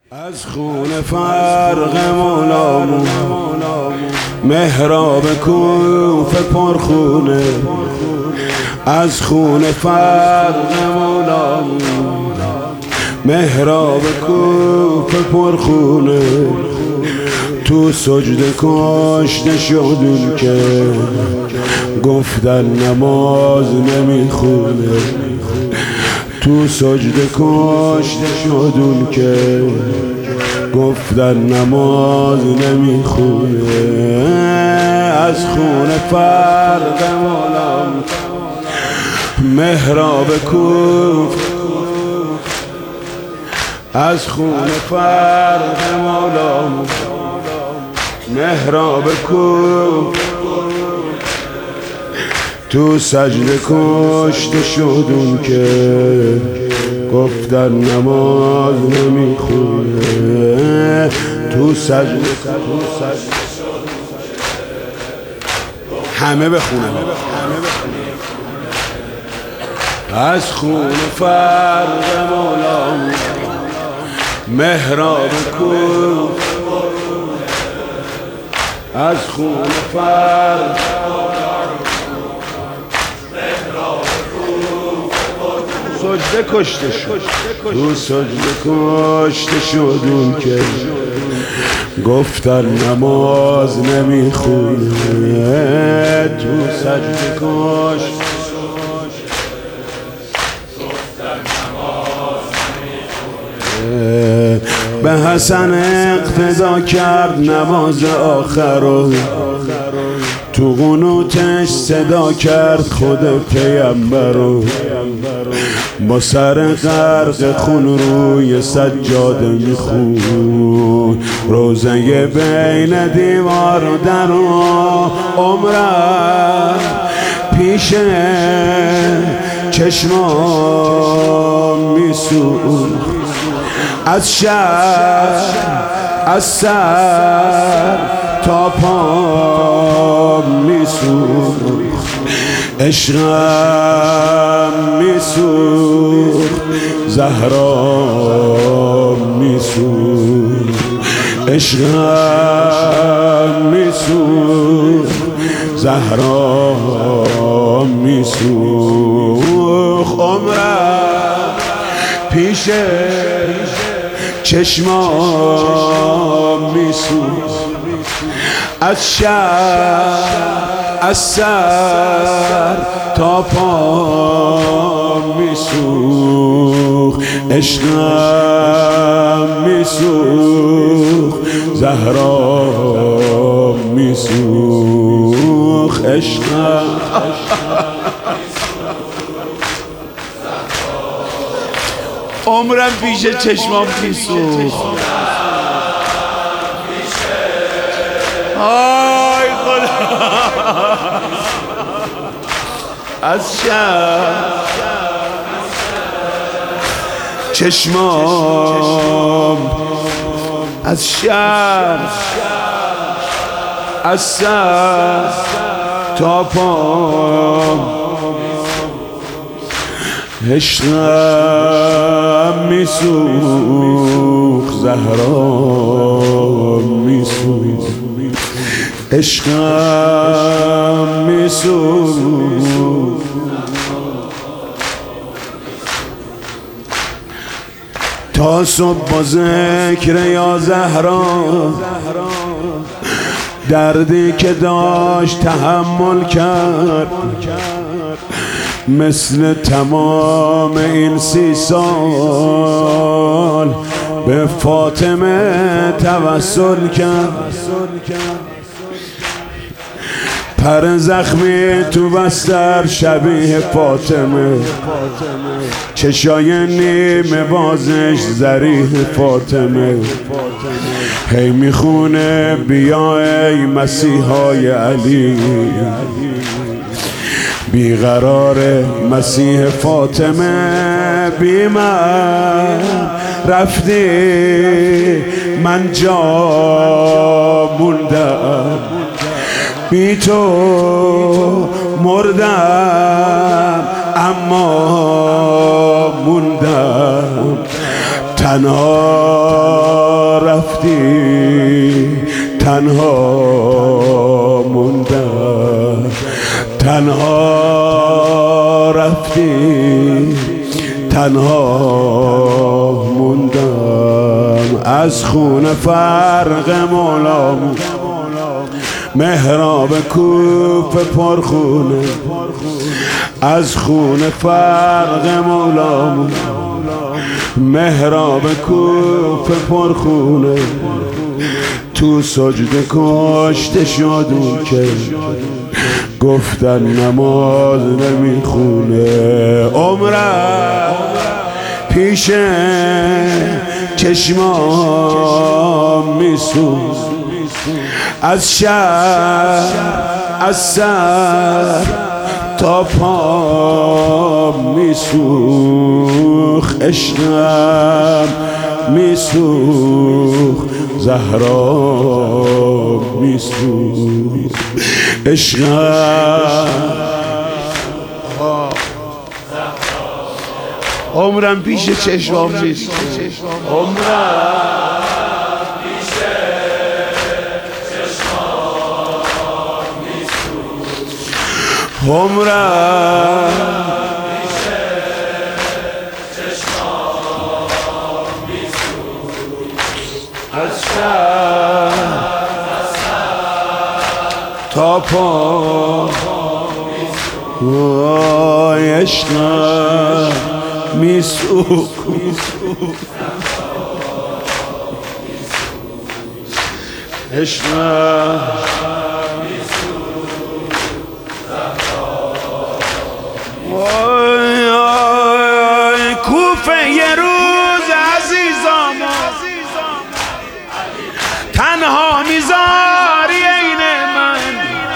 از خون فرق مولامون محراب کوفه پرخونه، از خون فرق مولامون محراب کوفه پرخونه، تو سجده کشته شدون که گفتن نماز نمیخونه، تو سجده کشته شدون که گفتن نماز نمیخونه، از خون فرق مولام محراب کوفه، از خون فرق مولام محراب کوفه، تو سجده کشته شدون که گفتن نماز نمیخونه، تو سجده همه بخونه، از خون فرق مولام محراب کوفه، از خون فرق سجده کشته شد، تو سجده کشته شدون که گفتن نماز نمیخونه، تو سجده کشته به حسن اقتدا کرد نماز آخر رو، تو قنوتش صدا کرد خود پیامبر رو، با سر غرق خون روی سجاده میخون، روزه بین دیوار و در و عمرم پیش چشمام میسوخت، از شب از سر تا پام میسوخت، عشقم میسوخت، زهرا میسوخت، عشقم میسوخت، زهرا میسوخت، عمرم پیش چشمام میسوخت، از شب از سر تا پام میسوخت، عشقم میسوخت، زهرا میسوخت، عشقم عمرم پیش چشمام میسوخت، آی خدا، از شب چشمام، از شب از سر تا پام، عشقم میسوخت، زهرا میسوخت، عشقم میسوخت، تا صبح با ذکر یا زهرا، دردی که داشت تحمل کرد، مثل تمام این 30 سال به فاطمه توسل کرد، پر زخمی تو بستر شبیه فاطمه، چشای نیمه بازش ذریح فاطمه، هی میخونه بیا ای مسیحای علی، بیقرار مسیح فاطمه، بی من رفتی من جا موندم، بی تو مردم اما موندم، تنها رفتی تنها موندم، تنها رفتی تنها موندم. از خون فرق مولامون محراب کوفه پرخونه، از خون فرق مولامون محراب کوفه پرخونه. تو سجده کشته شد اون که گفتن نماز نمیخونه. عمرم پیش چشمام میسوز، از شب از سر تا پام میسوخ، عشقم میسوخ، زهرا میسوخ، عشقم. عمرم پیش چشمام میسوخ، عمرم پیش چشمام میسوخ، عمرم پیش چشمام میسوخ، از شب تا پا. وای عشقم میسوخ، عشقم وای کوفه یه روز عزیزام تنها میذاری عین من،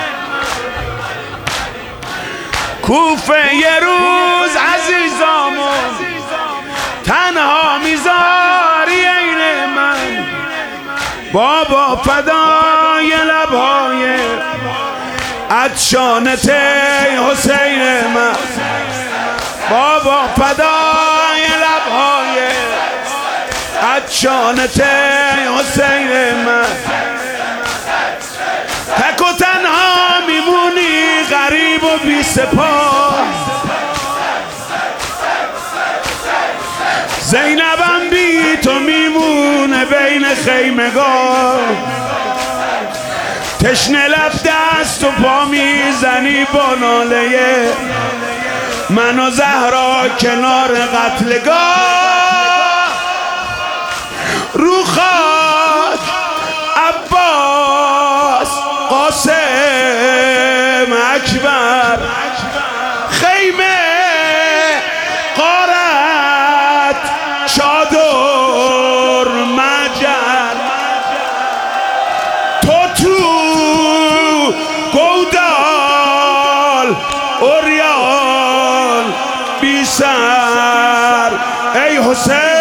کوفه یه روز عزیزام تنها میذاری عین من. بابا فدای لبهای عطشانت حسین من، بابا فدای لبهای عطشانت حسین من. تک و تنها میمونی غریب و بی سپاه، زینبم بی تو میمونه بین خیمگاه. تشنه لب دست و پا میزنی با ناله من و زهرا کنار قتلگاه. رو خاک عباس قاسم اکبر، خیمه غارت چادر مجر، تو تو گودال اوریان بی سر ای حسین.